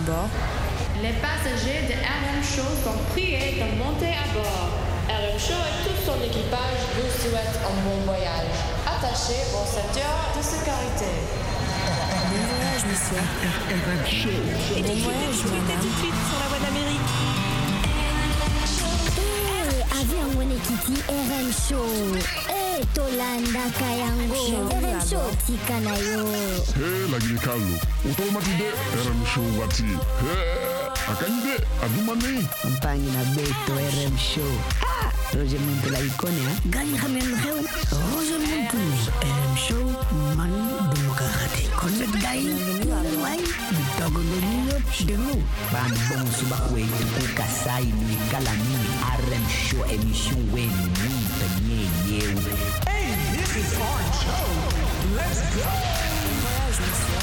bord. Les passagers de RM Show sont priés de monter à bord. RM Show et tout son équipage vous souhaitent un bon voyage. Attachez vos ceintures de sécurité. Bon voyage, monsieur. RM Show. Bon voyage, madame. Tout de suite sur la voie d'Amérique. Avion Wenekiti RM Show. Tolanda Kayango. RM Show Tikanayo. Lagi Carlo. Automatide RM Show wati. Akande adumane. Campagne na beto RM Show. Roger Monte la icône, Gani Hamel Reu. Roger Monte. RM Show. Man Demokrati. Connect Guy. Why? Togo de nous. Ban bon subakwe. Tuku kasai. Lui kalami. RM Show émission. Wen. Ni. Hey, this is our show. Let's go. Bon voyage, monsieur.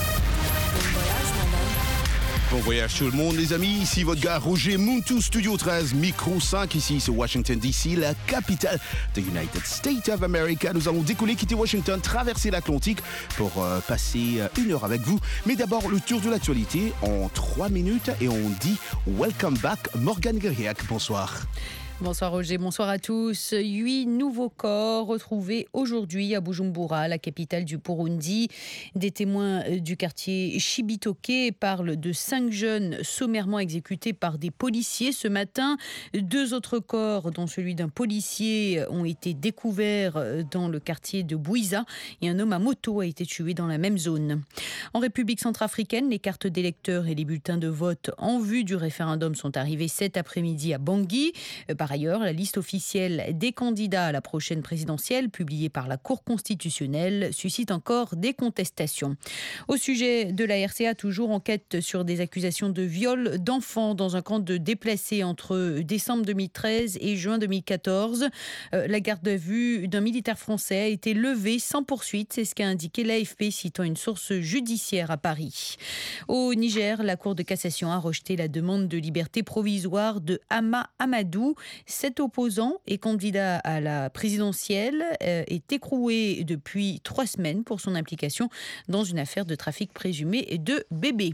Bon voyage, madame. Bon voyage tout le monde les amis, ici votre gars Roger Muntu, Studio 13, Micro 5, ici c'est Washington DC, la capitale de United States of America. Nous allons décoller, quitter Washington, traverser l'Atlantique pour passer une heure avec vous. Mais d'abord le tour de l'actualité en 3 minutes et on dit welcome back Morgane Guiriac, bonsoir. Bonsoir Roger, bonsoir à tous. 8 nouveaux corps retrouvés aujourd'hui à Bujumbura, la capitale du Burundi. Des témoins du quartier Chibitoke parlent de 5 jeunes sommairement exécutés par des policiers ce matin. 2 autres corps, dont celui d'un policier, ont été découverts dans le quartier de Bouiza et un homme à moto a été tué dans la même zone. En République centrafricaine, les cartes d'électeurs et les bulletins de vote en vue du référendum sont arrivés cet après-midi à Bangui. Par ailleurs, la liste officielle des candidats à la prochaine présidentielle, publiée par la Cour constitutionnelle, suscite encore des contestations. Au sujet de la RCA, toujours enquête sur des accusations de viol d'enfants dans un camp de déplacés entre décembre 2013 et juin 2014. La garde à vue d'un militaire français a été levée sans poursuite, c'est ce qu'a indiqué l'AFP, citant une source judiciaire à Paris. Au Niger, la Cour de cassation a rejeté la demande de liberté provisoire de Hama Amadou. Cet opposant et candidat à la présidentielle est écroué depuis 3 semaines pour son implication dans une affaire de trafic présumé de bébés.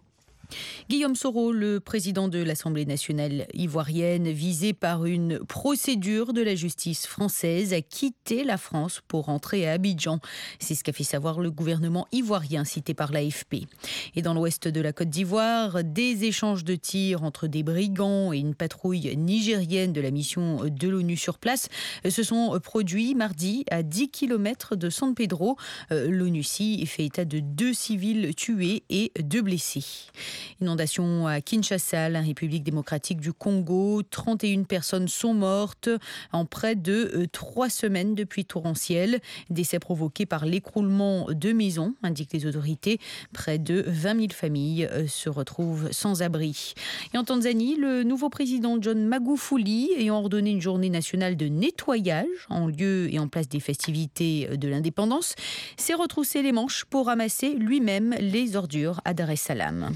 Guillaume Soro, le président de l'Assemblée nationale ivoirienne, visé par une procédure de la justice française, a quitté la France pour rentrer à Abidjan. C'est ce qu'a fait savoir le gouvernement ivoirien cité par l'AFP. Et dans l'ouest de la Côte d'Ivoire, des échanges de tirs entre des brigands et une patrouille nigérienne de la mission de l'ONU sur place se sont produits mardi à 10 km de San Pedro. L'ONUCI fait état de 2 civils tués et 2 blessés. Inondation à Kinshasa, la République démocratique du Congo. 31 personnes sont mortes en près de 3 semaines de pluie torrentielle. Décès provoqués par l'écroulement de maisons, indiquent les autorités. Près de 20 000 familles se retrouvent sans abri. Et en Tanzanie, le nouveau président John Magufuli, ayant ordonné une journée nationale de nettoyage en lieu et en place des festivités de l'indépendance, s'est retroussé les manches pour ramasser lui-même les ordures à Dar es Salaam.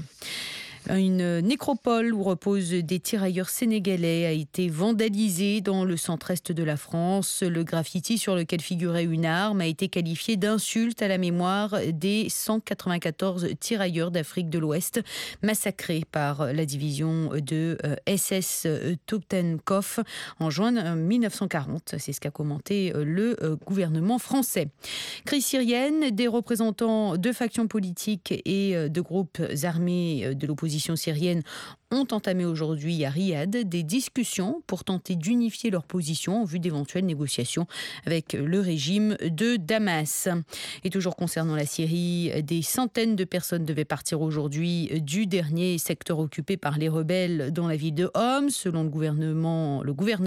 Une nécropole où reposent des tirailleurs sénégalais a été vandalisée dans le centre-est de la France. Le graffiti sur lequel figurait une arme a été qualifié d'insulte à la mémoire des 194 tirailleurs d'Afrique de l'Ouest massacrés par la division de SS Totenkopf en juin 1940. C'est ce qu'a commenté le gouvernement français. Crise syrienne, des représentants de factions politiques et de groupes armés de l'opposition syrienne ont entamé aujourd'hui à Riyad des discussions pour tenter d'unifier leur position en vue d'éventuelles négociations avec le régime de Damas. Et toujours concernant la Syrie, des centaines de personnes devaient partir aujourd'hui du dernier secteur occupé par les rebelles dans la ville de Homs, selon le gouverneur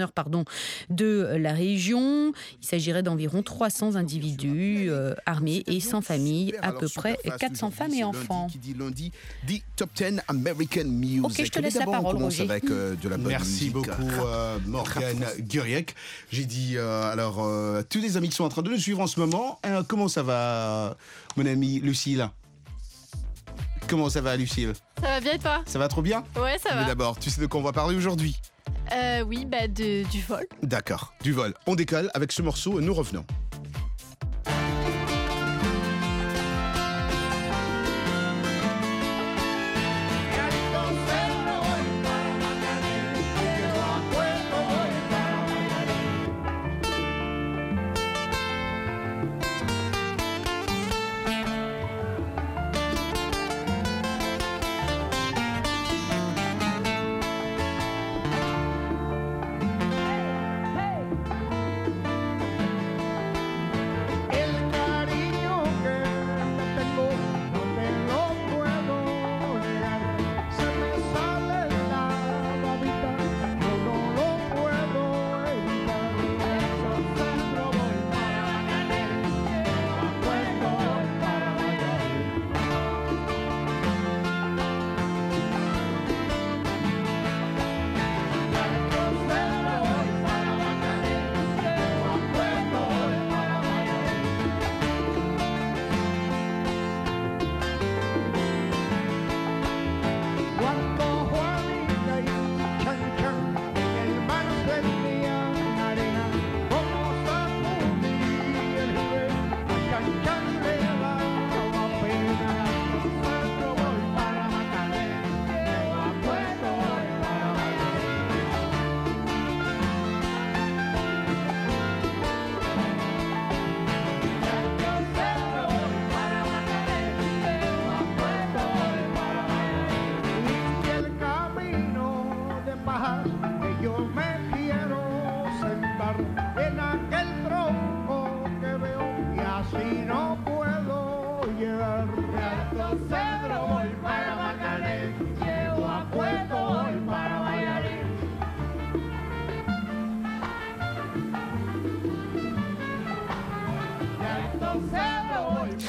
de la région. Il s'agirait d'environ 300 individus armés et sans famille, à peu près 400 femmes et enfants. Qui dit lundi, dit Top 10 American Music. Ok, je te laisse la parole, Roger. Avec de la bonne Merci musique. beaucoup, Morgane Guiriac. J'ai dit, tous les amis qui sont en train de le suivre en ce moment, comment ça va, mon ami Lucille? Comment ça va, Lucille? Ça va bien et toi? Ça va trop bien? Ouais, ça va. Mais d'abord, tu sais de quoi on va parler aujourd'hui? Oui, du vol. D'accord, du vol. On décolle avec ce morceau et nous revenons.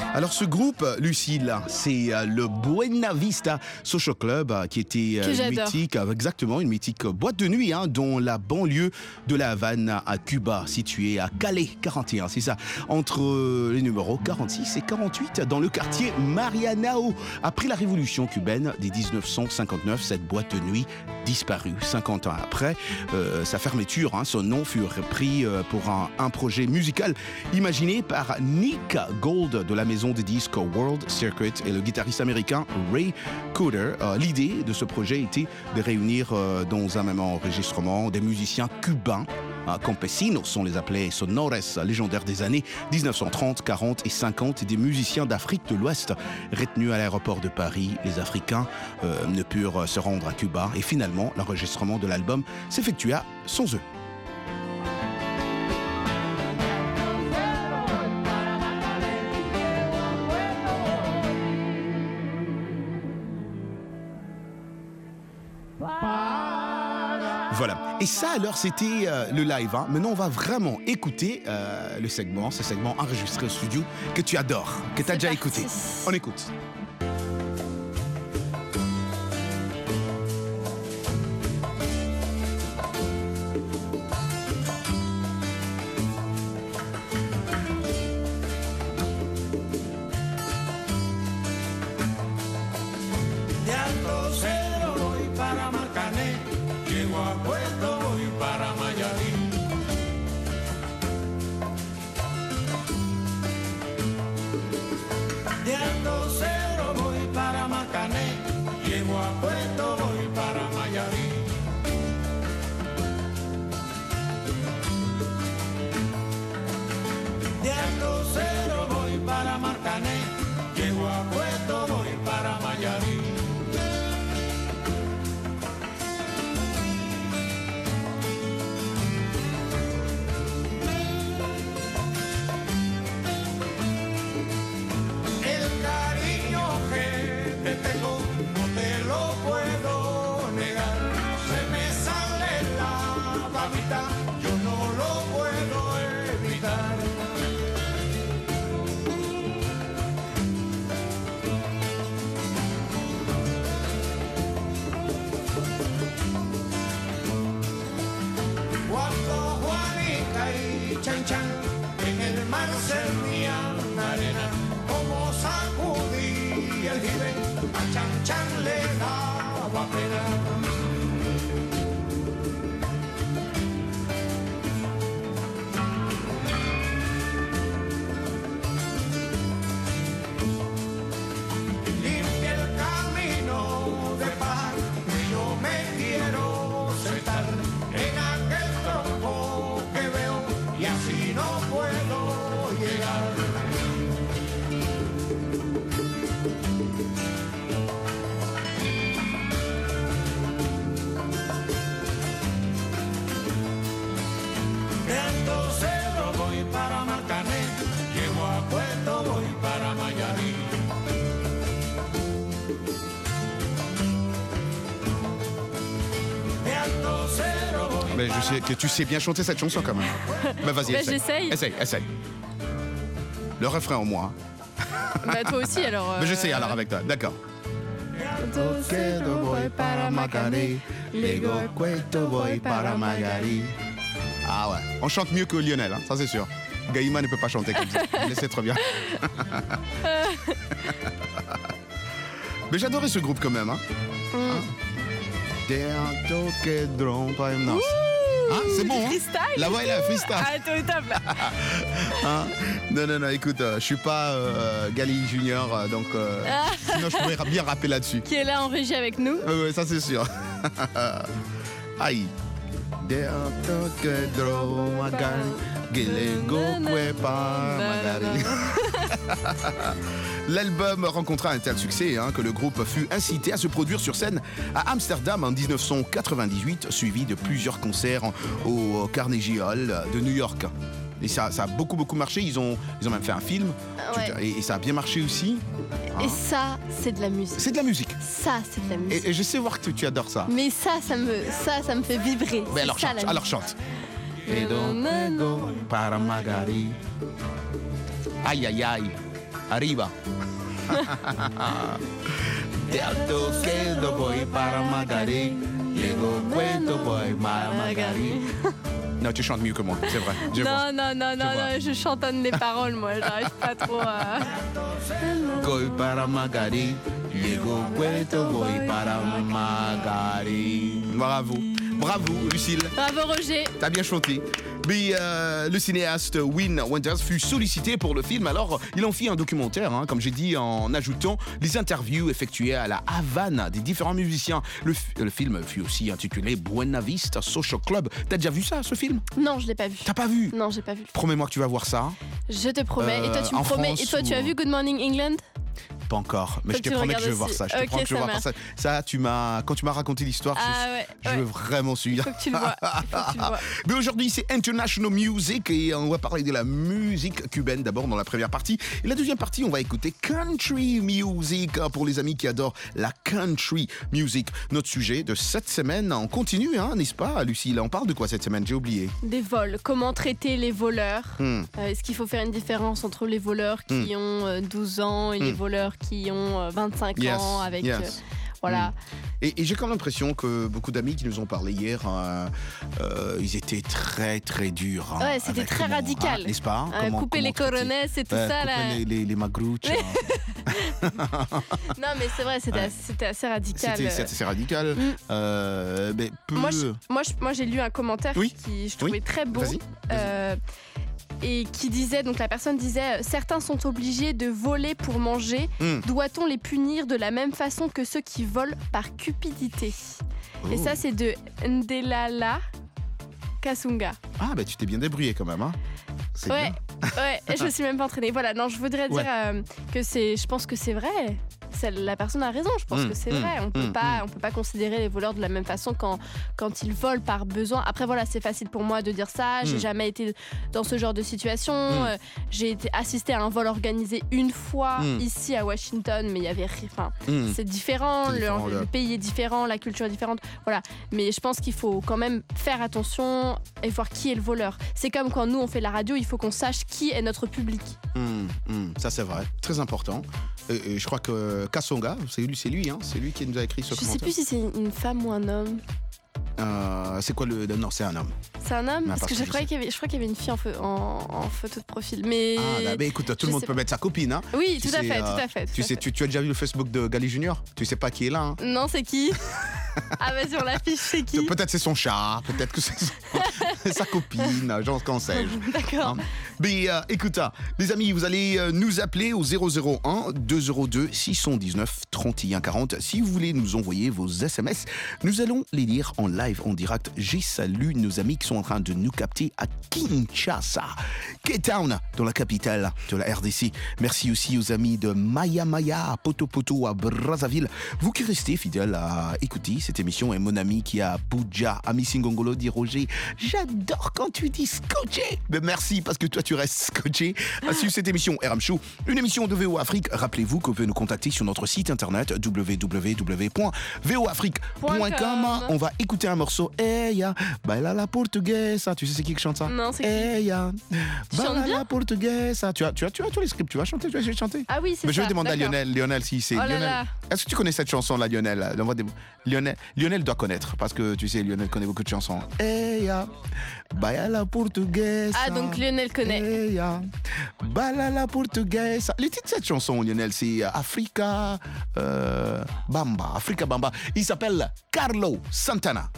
Alors ce groupe, Lucille, c'est le Buena Vista Social Club qui était une mythique, exactement, une mythique boîte de nuit dont la banlieue de la Havane à Cuba, située à Calais 41, c'est ça, entre les numéros 46 et 48 dans le quartier Marianao. Après la révolution cubaine de 1959, cette boîte de nuit disparue. 50 ans après sa fermeture, son nom fut repris pour un projet musical imaginé par Nick Gold de la maison de disques World Circuit et le guitariste américain Ray Cooder. L'idée de ce projet était de réunir dans un même enregistrement des musiciens cubains. Campesinos, on les appelait sonores, légendaires des années 1930, 40 et 50, et des musiciens d'Afrique de l'Ouest retenus à l'aéroport de Paris. Les Africains ne purent se rendre à Cuba et finalement l'enregistrement de l'album s'effectua sans eux. Voilà. Et ça, alors, c'était le live. Maintenant, on va vraiment écouter ce segment enregistré au studio que tu adores, que tu as déjà écouté. On écoute. Mais je sais que tu sais bien chanter cette chanson quand même. Bah vas-y, essaye. Essaye. Le refrain au moins. Bah toi aussi alors. Mais j'essaie alors avec toi, d'accord. Ah ouais, on chante mieux que Lionel, ça c'est sûr. Gaïma ne peut pas chanter comme ça, il le sait trop bien. Mais j'adorais ce groupe quand même. C'est bon, freestyle. La voix est là, freestyle. Ah, t'es au top là. Non, écoute, je suis pas Gali Junior, donc sinon je pourrais bien rapper là-dessus. Qui est là en régie avec nous. Oui, ça c'est sûr. Aïe. L'album rencontra un tel succès que le groupe fut incité à se produire sur scène à Amsterdam en 1998, suivi de plusieurs concerts au Carnegie Hall de New York. Et ça a beaucoup marché. Ils ont même fait un film. Ouais. Et ça a bien marché aussi. Et ça, c'est de la musique. C'est de la musique. Ça, c'est de la musique. Et je sais voir que tu adores ça. Mais ça me fait vibrer. Mais alors chante. Et donc, para Magari. Aïe. Arriba. Te toquedo voy para Magari. Lego cuento voy para Magari. Non, tu chantes mieux que moi, c'est vrai. Non, je chantonne les paroles, moi, j'arrive pas trop à... Voy para Magari. Lego cuento voy para Magari. Bravo, Lucille. Bravo, Roger. T'as bien chanté. Mais le cinéaste Wim Wenders fut sollicité pour le film, alors il en fit un documentaire, hein, comme j'ai dit, en ajoutant les interviews effectuées à la Havane des différents musiciens. Le film fut aussi intitulé Buena Vista Social Club. T'as déjà vu ça, ce film? Non, je l'ai pas vu. T'as pas vu? Non, j'ai pas vu. Promets-moi que tu vas voir ça. Je te promets. Et toi, tu me promets. Et toi, tu as vu Good Morning England? Pas encore, mais je te promets que je vais voir ça. Je te promets que je vais voir ça. Ça, quand tu m'as raconté l'histoire, je veux vraiment suivre. Faut que tu le vois. Mais aujourd'hui, c'est International Music et on va parler de la musique cubaine d'abord dans la première partie. Et la deuxième partie, on va écouter Country Music pour les amis qui adorent la Country Music. Notre sujet de cette semaine, on continue, hein, n'est-ce pas, Lucille? On parle de quoi cette semaine? J'ai oublié. Des vols. Comment traiter les voleurs? Est-ce qu'il faut faire une différence entre les voleurs qui ont 12 ans et les voleurs qui ont 25 ans avec... Voilà. Et j'ai quand même l'impression que beaucoup d'amis qui nous ont parlé hier, ils étaient très très durs. Hein, ouais, c'était très radical. N'est-ce pas? Couper les coronets et tout ça. Couper les magrouches. Non, mais c'est vrai, c'était assez radical. C'était assez radical. Mais moi, j'ai lu un commentaire qui je trouvais très beau. Vas-y. Et qui disait, donc la personne disait, certains sont obligés de voler pour manger. Doit-on les punir de la même façon que ceux qui volent par cupidité? Et ça, c'est de Ndelala Kasunga. Ah, bah tu t'es bien débrouillé quand même, hein? Ouais, je me suis même pas entraînée. Voilà, non, je voudrais dire que je pense que c'est vrai. La personne a raison, je pense que c'est vrai. On peut pas considérer les voleurs de la même façon quand ils volent par besoin. Après voilà, c'est facile pour moi de dire ça. J'ai jamais été dans ce genre de situation. J'ai assisté à un vol organisé une fois ici à Washington, mais il y avait c'est différent. Le pays est différent, la culture est différente. Voilà, mais je pense qu'il faut quand même faire attention et voir qui est le voleur. C'est comme quand nous on fait la radio, il faut qu'on sache qui est notre public. Ça c'est vrai, très important. Et je crois que Kassonga, c'est lui, hein, c'est lui qui nous a écrit ce commentaire. Je sais plus si c'est une femme ou un homme. C'est quoi le... Non, c'est un homme. C'est un homme? Parce que je crois qu'il y avait une fille en photo de profil. Mais... mais écoute, tout le monde peut mettre sa copine. Hein. Oui, tout à fait. Tu as déjà vu le Facebook de Gali Junior? Tu sais pas qui est là, hein? Non, c'est qui? Ah, vas-y, on l'affiche, c'est qui? Peut-être c'est son chat, peut-être que c'est sa copine, genre qu'en sais-je. D'accord. Mais écoute, les amis, vous allez nous appeler au 001 202 619 31 40. Si vous voulez nous envoyer vos SMS, nous allons les lire en live, en direct. J'ai salué nos amis qui sont en train de nous capter à Kinshasa, Cape Town, dans la capitale de la RDC. Merci aussi aux amis de Maya Maya, à Poto Poto, à Brazzaville. Vous qui restez fidèles à écouter cette émission, et mon ami qui est à Abuja, ami Singongolo, dit Roger, j'adore quand tu dis scotché. Mais merci, parce que toi tu restes scotché. À suivre cette émission RM Show, une émission de VO Afrique. Rappelez-vous que vous pouvez nous contacter sur notre site internet www.voafrique.com. On va écouter un morceau. Eya, baila la portuguesa. Tu sais c'est qui chante ça? Non, c'est qui? Eya, baila la portuguesa. Tu as tous les scripts, tu vas chanter, tu vas essayer de chanter. Ah oui, c'est ça. Mais je vais demander à Lionel si c'est Lionel. Est-ce que tu connais cette chanson là, Lionel? Lionel doit connaître, parce que tu sais, Lionel connaît beaucoup de chansons. Eya, baila la portuguesa. Ah, donc Lionel connaît. Eya, baila la portuguesa. Le titre de cette chanson, Lionel, c'est Africa Bamba. Africa Bamba. Il s'appelle Carlos Santana.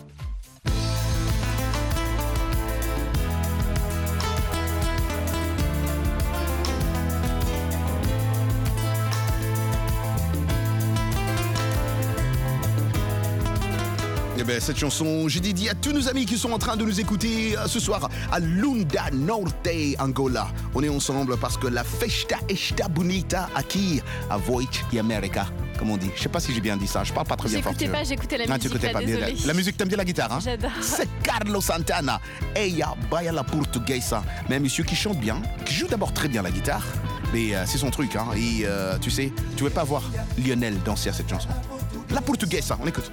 Eh bien, cette chanson, j'ai dédié à tous nos amis qui sont en train de nous écouter ce soir à Lunda Norte, Angola. On est ensemble parce que la festa está bonita aqui à Voice e America, comme on dit. Je sais pas si j'ai bien dit ça, je parle pas très bien fort. J'écoutais la musique, désolé. La musique, t'aimes bien la guitare, hein? J'adore. C'est Carlos Santana, Eya baila portuguesa. Mais un monsieur qui chante bien, qui joue d'abord très bien la guitare, mais c'est son truc, hein. Et tu sais, tu veux pas voir Lionel danser à cette chanson. La portuguesa, on écoute.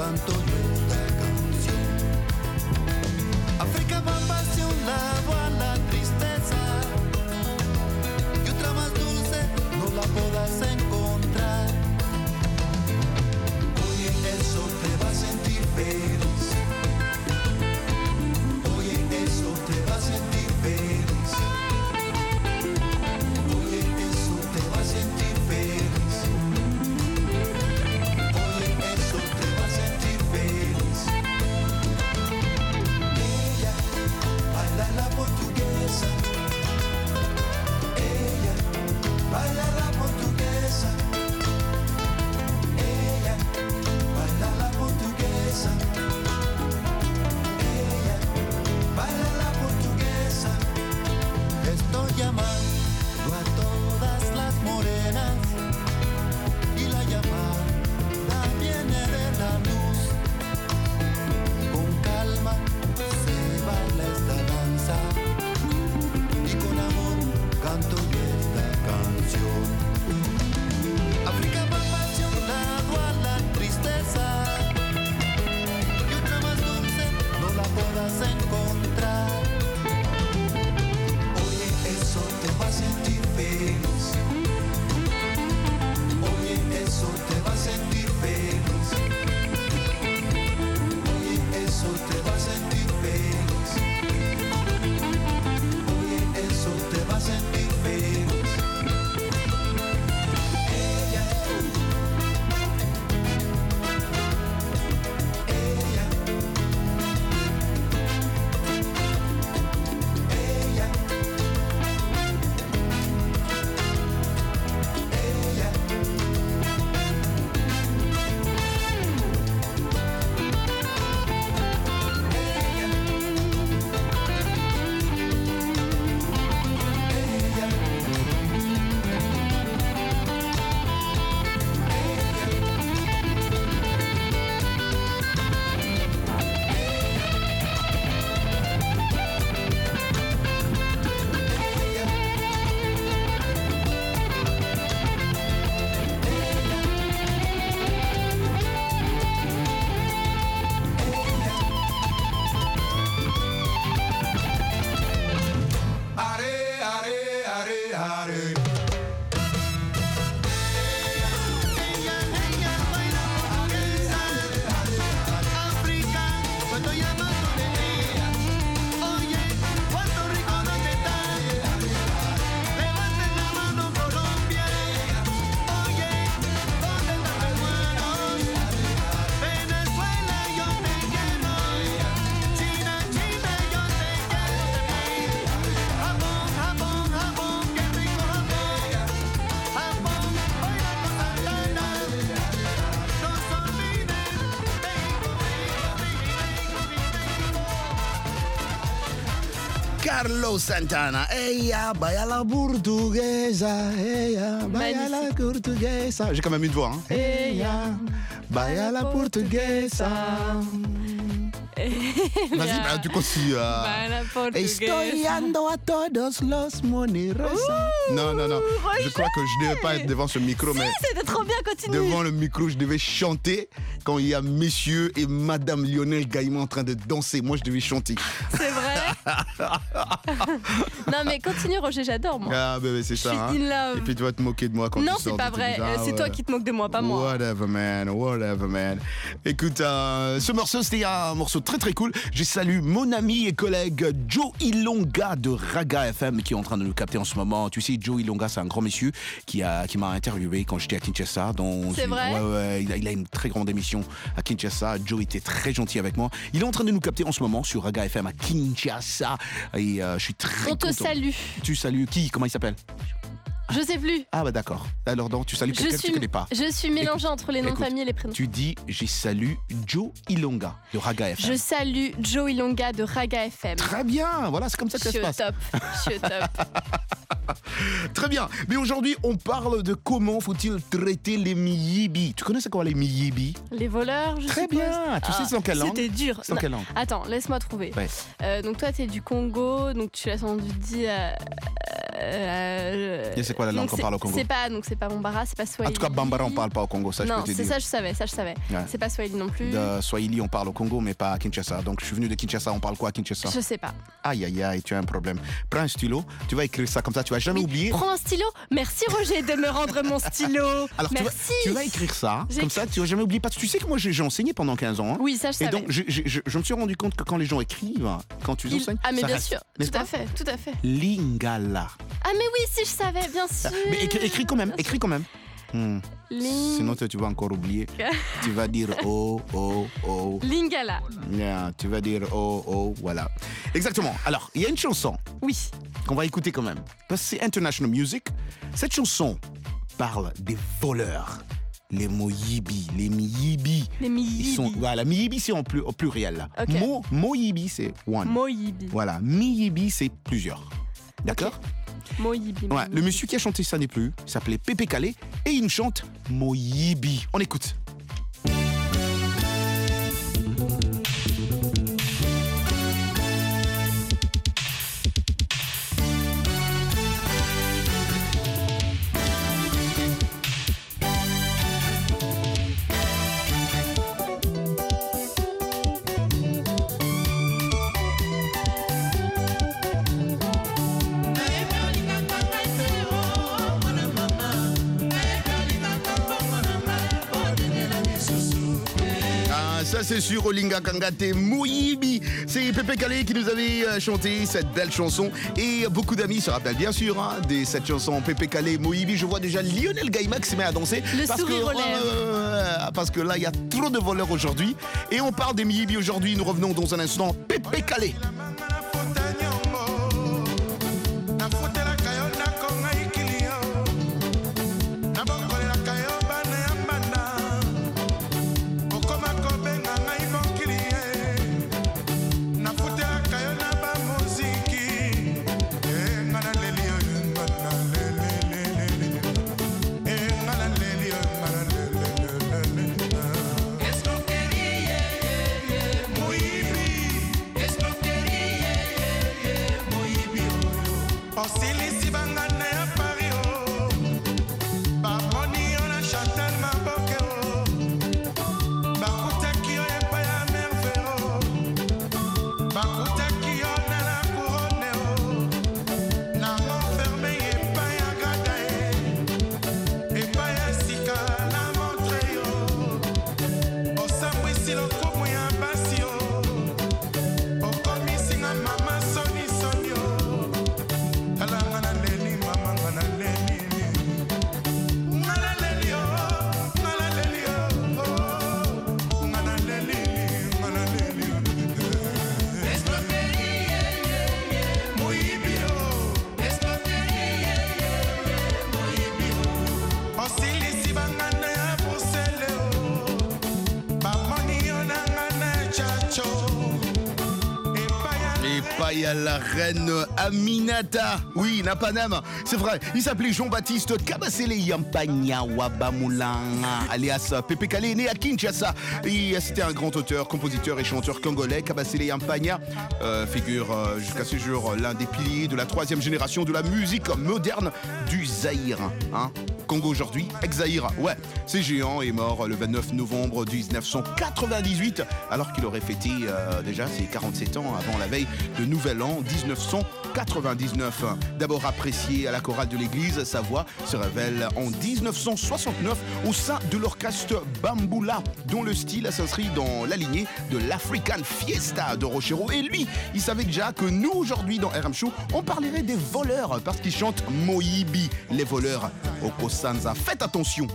canto yo esta canción. África va hacia un lado a la tristeza y otra más dulce no la podrás encontrar. Oye, eso te va a sentir feliz. Oye, eso te va a sentir feliz. Oye, eso te va a sentir feliz. Oye, eso te va a sentir feliz. Ella baila la portuguesa. Ella baila la portuguesa. Ella baila la portuguesa. Ella baila la portuguesa. Estoy llamando a todas las morenas y la llamada viene de la luz. Con calma se baila esta danza y con amor canto yo esta canción. África va hacia un lado a la tristeza y otra más dulce no la podrás encontrar. Oye, eso te va a sentir feliz. Oye, eso te va a sentir feliz. Oye, eso te va a sentir feliz. Oye, eso te va a sentir feliz. Ella, ella, ella, ella. Are, are, are, are. África, cuando llamando de ella. Oye, Puerto Rico, ¿dónde estás? Levanten la mano, Colombia. Oye, ¿dónde están los hermanos? Venezuela, yo te quiero. China, China, yo te quiero. Japón, Japón, Japón, qué rico Japón. Japón, bailando Santana. No se olviden, Carlos Santana, ella baila la portuguesa, ella baila la portuguesa. J'ai quand même une voix, hein. Ella baila la portuguesa. Vas-y, bah, tu continues. Baila portuguesa. Estoy dando a todos los moneros. Non, non, non. Je crois que je ne devais pas être devant ce micro, mais C'était trop bien, continue. devant le micro, je devais chanter quand il y a messieurs et madame Lionel Gaïman en train de danser. Moi, je devais chanter. C'est vrai. Non, mais continue, Roger, j'adore, moi. Ah, bébé, c'est ça. suis Hein. in love. Et puis tu vas te moquer de moi quand Non, tu sors c'est pas de vrai. tes- Ah, C'est toi ouais. qui te moques de moi, pas moi. Whatever, man. Whatever, man. Écoute, ce morceau, c'était un morceau très très cool. Je salue mon ami et collègue Joe Ilonga de Raga FM qui est en train de nous capter en ce moment. Tu sais, Joe Ilonga, c'est un grand monsieur qui m'a interviewé quand j'étais à Kinshasa. C'est vrai? Ouais, il a une très grande émission à Kinshasa. Joe était très gentil avec moi. Il est en train de nous capter en ce moment sur Raga FM à Kinshasa. Et je suis très On te content. salue. Tu salues qui? Comment il s'appelle? Je sais plus. Ah bah d'accord. Alors donc, tu salues quelqu'un que tu connais pas. Je suis mélangée entre les noms écoute, de famille et les prénoms. Tu dis, j'ai salué Joe Ilonga de Raga FM. Je salue Joe Ilonga de Raga FM. Très bien, voilà, c'est comme ça que ça se Je suis au passe. top. Je suis au top. Très bien. Mais aujourd'hui, on parle de comment faut-il traiter les miyibi. Tu connais c'est quoi les miyibi? Les voleurs, je Très suppose. bien. Tu sais c'est dans quelle langue? C'était dur. C'est dans quelle langue? Attends, laisse-moi trouver. Ouais. Donc toi, t'es du Congo, donc tu l'as sans doute dit Et c'est quoi la langue qu'on parle au Congo? C'est pas Bambara, c'est pas Swahili. En tout cas, Bambara, on parle pas au Congo, ça je non, peux te c'est dire. ça, je savais. Ouais. C'est pas Swahili non plus. De Swahili, on parle au Congo, mais pas à Kinshasa. Donc je suis venu de Kinshasa, on parle quoi à Kinshasa? Je sais pas. Aïe, aïe, aïe, tu as un problème. Prends un stylo, tu vas écrire ça comme ça, tu vas jamais oublier. Prends un stylo. Merci Roger de me rendre mon stylo. Alors merci. tu vas écrire ça, comme ça, tu vas jamais oublier. Parce que tu sais que moi j'ai enseigné pendant 15 ans. Hein. Oui, ça je savais. Et donc je me suis rendu compte que quand les gens écrivent, quand tu enseignes, ah mais ça bien reste, sûr, n'est-ce tout pas? à fait. Lingala. Ah mais oui, si je savais, bien sûr. Mais écris quand même, écris quand même. Sinon tu vas encore oublier. Tu vas dire oh, oh, oh. Lingala. Yeah, tu vas dire oh, oh, voilà. Exactement. Alors, il y a une chanson. Oui. Qu'on va écouter quand même. Parce que c'est International Music. Cette chanson parle des voleurs. Les Moyibi, les Miyibi. Les Miyibi. Voilà, Miyibi c'est au pluriel là. Okay. Moyibi c'est one. Moyibi. Voilà, Miyibi c'est plusieurs. D'accord? Okay. Moyibi. Ouais, le monsieur qui a chanté ça n'est plus. Il s'appelait Pépé Calé et il nous chante Moyibi. On écoute. Ça c'est sur Olinga Kangate Moyibi. C'est Pépé Calé qui nous avait chanté cette belle chanson. Et beaucoup d'amis se rappellent bien sûr de cette chanson Pépé Calé Moyibi. Je vois déjà Lionel Gaïma qui se met à danser. Parce que là il y a trop de voleurs aujourd'hui. Et on parle des Moyibi aujourd'hui. Nous revenons dans un instant. Pépé Calé. Il y a la reine Aminata. Oui, Napanam. C'est vrai. Il s'appelait Jean-Baptiste Kabasele Yampanya Wabamulanga, alias Pépé Calé, né à Kinshasa. Et c'était un grand auteur, compositeur et chanteur congolais. Kabasele Yampanya figure jusqu'à ce jour l'un des piliers de la 3e génération de la musique moderne du Zaïre. Hein? Congo aujourd'hui, ex-Zaïre. Ouais, ce géant est mort le 29 novembre 1998, alors qu'il aurait fêté déjà ses 47 ans avant la veille de Nouvel An 1999. D'abord apprécié à la chorale de l'église, sa voix se révèle en 1969 au sein de l'orchestre Bamboula, dont le style s'inscrit dans la lignée de l'African Fiesta de Rochero. Et lui, il savait déjà que nous, aujourd'hui, dans RM Show, on parlerait des voleurs, parce qu'ils chantent Moyibi, les voleurs. Okosanza, faites attention.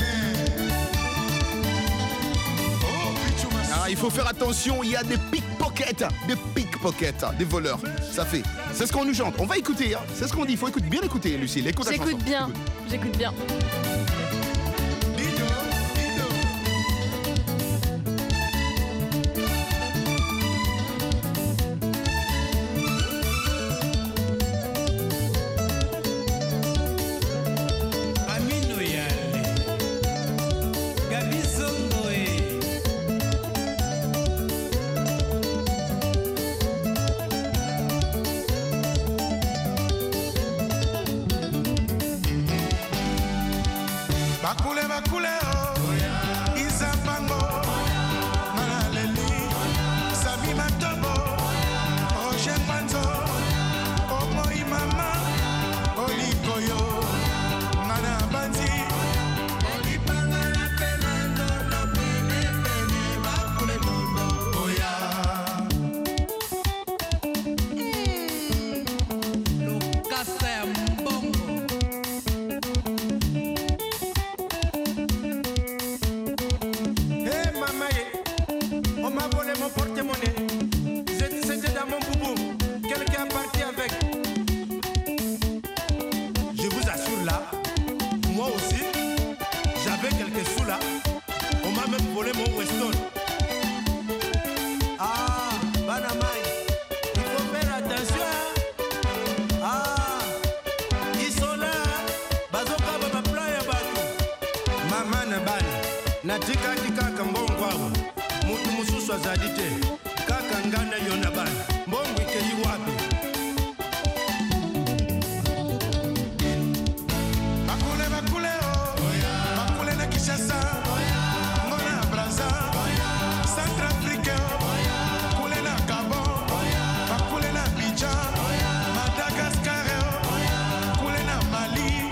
Il faut faire attention, il y a des pickpockets pickpockets, des voleurs. Ça fait. C'est ce qu'on nous chante. On va écouter, hein. C'est ce qu'on dit. Il faut bien écouter, Lucille. Écoute la chanson. J'écoute bien. Bakule oh, Isapango, Manaleli, Sami Matobo, Roger Panzo, Omoi Mama, Olikoyo, Mana Banzi, Olipanga la Pelando, la Pene, Bakule Bondo, Oya. Lucas Mbongo. On m'a volé mon porte-monnaie. C'était dans mon boubou. Quelqu'un est parti avec. Je vous assure là, moi aussi, j'avais quelques sous là. On m'a même volé mon Weston. Ah, Banamai, il faut faire attention. Ah, ils sont là. Bazoka Baba Playa Batu. Maman Nabal, Natika Tika Kambongwa. Mutu mususu azali te kaka ngana yo na bana mbongo ikei wapi bakule oh bakule na Kinshasa ngona Brazza Centrafrique bakule na Gabon bakule na Abidjan Madagascar bakule na Mali.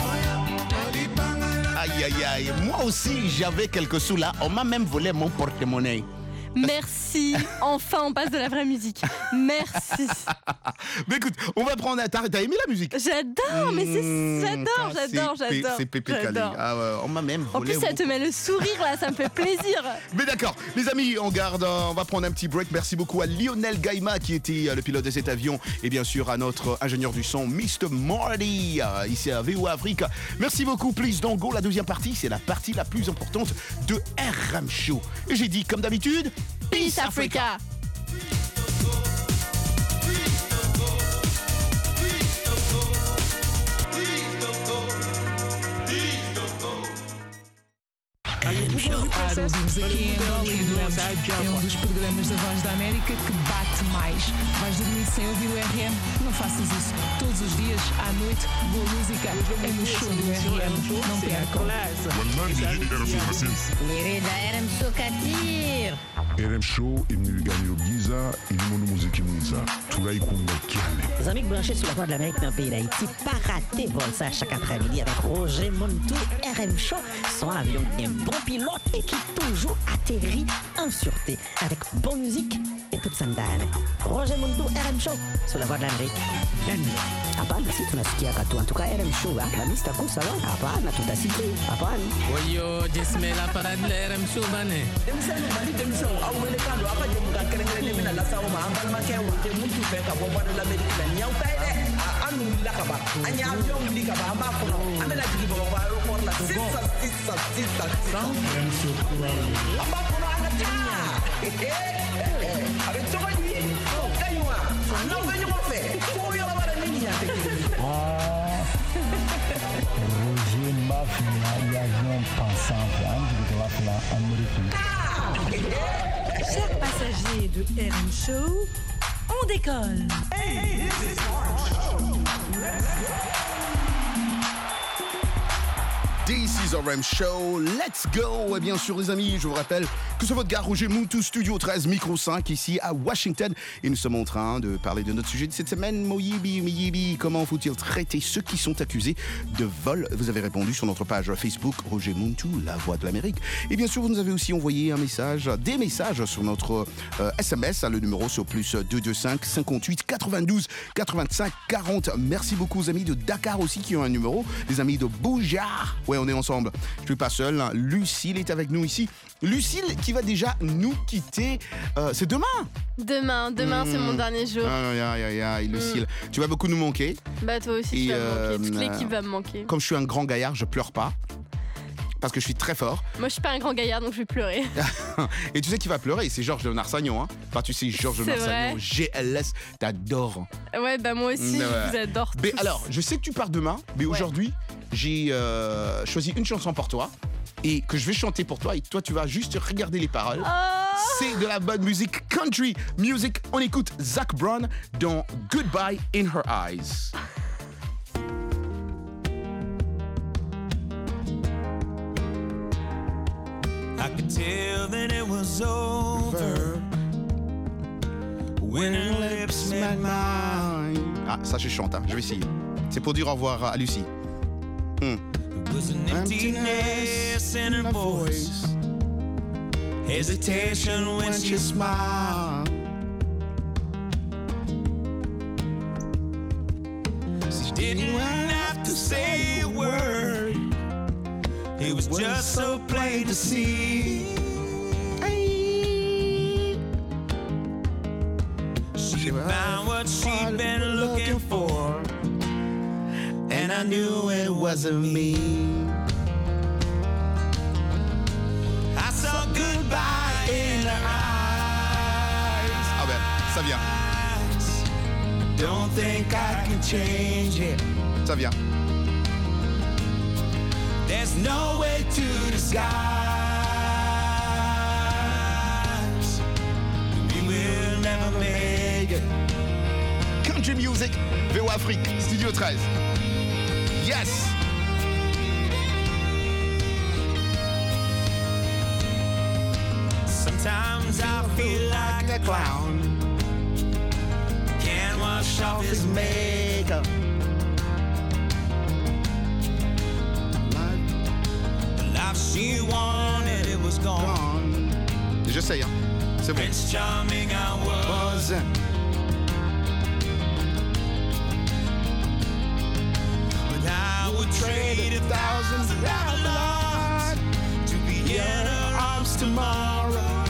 Aïe aïe aïe, moi aussi j'avais quelques sous là, on m'a même volé mon porte-monnaie. Merci, enfin on passe de la vraie musique. Merci. Mais écoute, on va prendre. T'as aimé la musique? J'adore, mais j'adore. C'est Pépé Kali. Ah ouais, on m'a même volé. En plus, ça te met le sourire là, ça me fait plaisir. Mais d'accord, les amis, on va prendre un petit break. Merci beaucoup à Lionel Gaima qui était le pilote de cet avion et bien sûr à notre ingénieur du son, Mr. Marty, ici à VOA Afrique. Merci beaucoup, Please Don't Go. La deuxième partie, c'est la partie la plus importante de RM Show. Et j'ai dit, comme d'habitude, Peace Africa. Claro, vimos aqui em Angola e Lemos é um dos programas da Voz da América que bate mais. Vais dormir sem ouvir o RM? Não faças isso. Todos os dias, à noite, boa música é no show do RM. Não percam. RM Show Katir. RM Show, il nous gagne au Giza, il nous montre musique Giza. Tout là, il compte Les amis branchés sur la Voix de l'Amérique dans le pays d'Haïti, pas rater vol ça chaque après-midi avec Roger Montou, RM Show, son avion qui est un bon pilote et qui toujours atterrit en sûreté avec bonne musique et toute sa ndani. Roger Montou, RM Show sur la Voix de l'Amérique. Hapana, si tunasikia katu. En tout cas, RM Show, la mista kusa wa. Hapana, tutasikia. Hapana. Oyo, jismela para de RM Show bane. Demsani bali demsani awele kando apa jemuka kerengere mina la sawo ma ambal ma kewo te mutu fe ka bobo de l'Amérique la nyaw tayde anu la ka ba anya avion li ka ba ma ko amela jigi bobo ba aéroport la sissa RM Show amba ko ana ta avec toi lui kaywa non venyo mo fe ko yo la bara nini ya te Roger Mafia et avion pensante américain. Chers passagers de RM Show, on décolle. Hey, this is RM Show. Let's go. This is RM Show, let's go. Et bien sûr les amis, je vous rappelle que c'est votre gars Roger Montou, Studio 13, Micro 5 ici à Washington. Et nous sommes en train de parler de notre sujet de cette semaine, Moyibi, comment faut-il traiter ceux qui sont accusés de vol? Vous avez répondu sur notre page Facebook, Roger Montou, la voix de l'Amérique. Et bien sûr, vous nous avez aussi envoyé des messages sur notre SMS, le numéro sur plus 225 58 92 85 40. Merci beaucoup aux amis de Dakar aussi qui ont un numéro, les amis de Boujar. Ouais, on est ensemble. Je suis pas seul. Hein. Lucille est avec nous ici. Lucille qui va déjà nous quitter. C'est demain. Demain, c'est mon dernier jour. Lucille, tu vas beaucoup nous manquer. Bah toi aussi, tu vas me manquer. Toute l'équipe va me manquer. Comme je suis un grand gaillard, je pleure pas. Parce que je suis très fort. Moi, je suis pas un grand gaillard, donc je vais pleurer. Et tu sais qui va pleurer? C'est Georges de Narsagnon. Hein. Enfin, tu sais, Georges de Narsagnon, GLS, t'adores. Ouais, bah moi aussi, je vous adore tous. Mais alors, je sais que tu pars demain, mais aujourd'hui, j'ai choisi une chanson pour toi et que je vais chanter pour toi et toi, tu vas juste regarder les paroles. C'est de la bonne musique country music. On écoute Zac Brown dans Goodbye in Her Eyes. I could tell that it was over when her lips met mine. Ah, ça je chante, hein. Je vais essayer. C'est pour dire au revoir à Lucie. There was an emptiness in her voice, hesitation when she smiled. She didn't have to say a word. It was just so plain to see. She found what she'd been looking for, and I knew it wasn't me. I saw goodbye in her eyes. Ah ben, ça vient. Don't think I can change it. Ça vient. There's no way to disguise. We will never make it. Country Music, VO Afrique, Studio 13. Yes! Sometimes I feel like a clown. Can't wash off his makeup. She wanted, it was gone. J'essaye, hein. C'est bon. Prince Charming I was. But I would trade $1,000 to be in her arms tomorrow.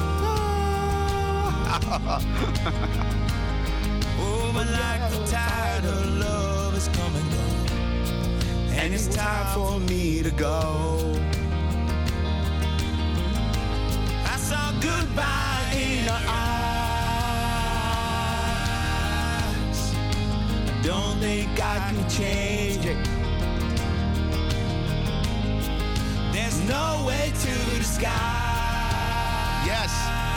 Oh, but like the tide of love is coming on, and it's time for me to go. I saw goodbye in her eyes. Don't think I can change it. There's no way to disguise. Yes.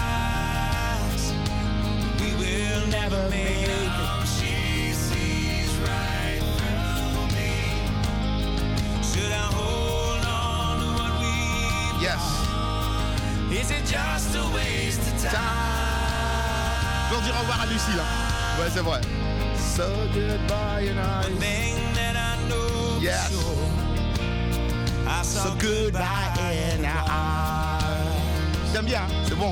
We will never make it. She sees right through me. Should I hold on to what we? Yes. Is it just a waste of time? Pour dire au revoir à Lucie, là. Ouais, c'est vrai. So goodbye in eyes. One thing that I know yes. for sure, I saw goodbye in her eyes. J'aime bien, c'est bon.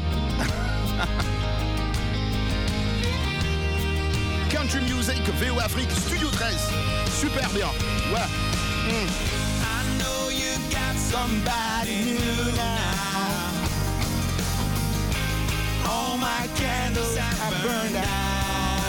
Country Music, VO Afrique, Studio 13. Super bien. Voilà. I know you got somebody new now. All my candles have burned out.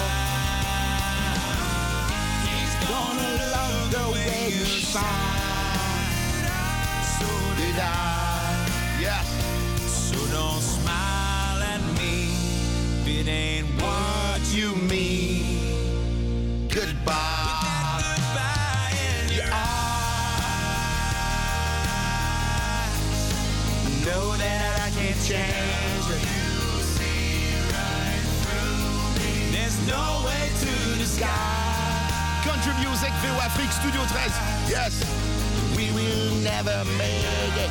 He's gonna love the way you shine. So did I. Yes. So don't smile at me if it ain't what you mean. Goodbye. Goodbye in your eyes. Know that I can't change it. There's no way to disguise. Country Music, VO Afrique, Studio 13. Yes. We will never make it.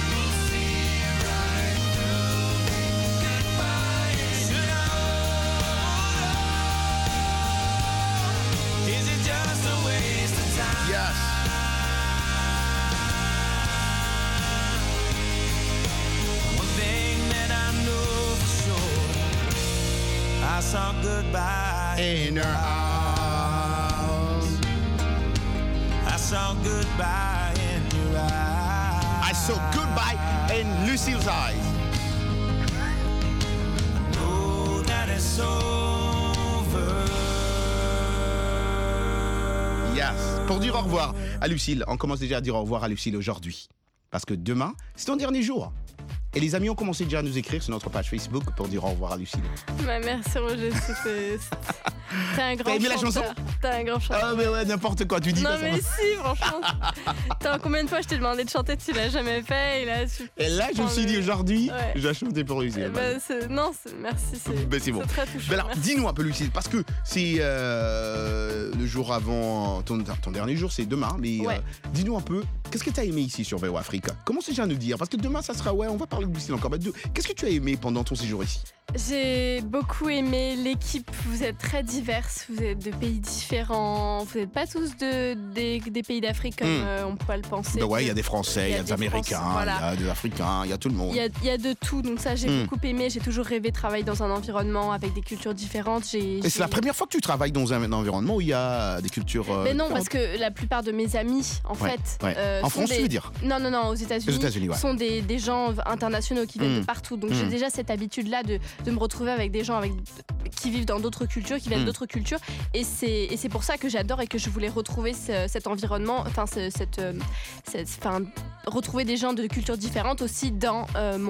Is it just a waste of time? Yes. One thing that I know for sure, I saw goodbye in her eyes. I saw goodbye in your eyes. So goodbye in Lucille's eyes. know that it's over. Yes. Pour dire au revoir à Lucille, on commence déjà à dire au revoir à Lucille aujourd'hui. Parce que demain, c'est ton dernier jour. Et les amis ont commencé déjà à nous écrire sur notre page Facebook pour dire au revoir à Lucille. Bah, merci Roger, t'es un grand T'as aimé la chanson? T'es un grand chanteur. Ah mais ouais, n'importe quoi, tu dis Non pas mais ça. si, franchement. Attends, combien de fois je t'ai demandé de chanter, tu l'as jamais fait. Et là, je me suis dit aujourd'hui, Ouais. je vais chanter pour Lucille. Merci, C'est bon. c'est très touchant. Mais alors, merci. dis-nous un peu Lucille, parce que c'est le jour avant ton dernier jour, c'est demain. Mais Ouais. dis-nous un peu, qu'est-ce que tu as aimé ici sur VO Africa? Commence déjà à nous dire, parce que demain, ça sera, on va parler de Lucille encore. Qu'est-ce que tu as aimé pendant ton séjour ici? J'ai beaucoup aimé l'équipe, vous êtes très diverses, vous êtes de pays différents, vous n'êtes pas tous des pays d'Afrique comme on pourrait le penser. Bah ouais, il y a des Français, il y a des Américains, voilà. il y a des Africains, il y a tout le monde. Il y a de tout, donc ça j'ai beaucoup aimé. J'ai toujours rêvé de travailler dans un environnement avec des cultures différentes. Et c'est la première fois que tu travailles dans un environnement où il y a des cultures. Mais non, différentes. parce que la plupart de mes amis, en Ouais, fait. ouais. En France, tu veux dire? Non, aux États-Unis. Aux États-Unis, ouais. Sont des gens internationaux qui viennent de partout. Donc j'ai déjà cette habitude-là de me retrouver avec des gens qui vivent dans d'autres cultures, qui viennent d'autres cultures. Et c'est pour ça que j'adore et que je voulais retrouver cet environnement, retrouver des gens de cultures différentes aussi dans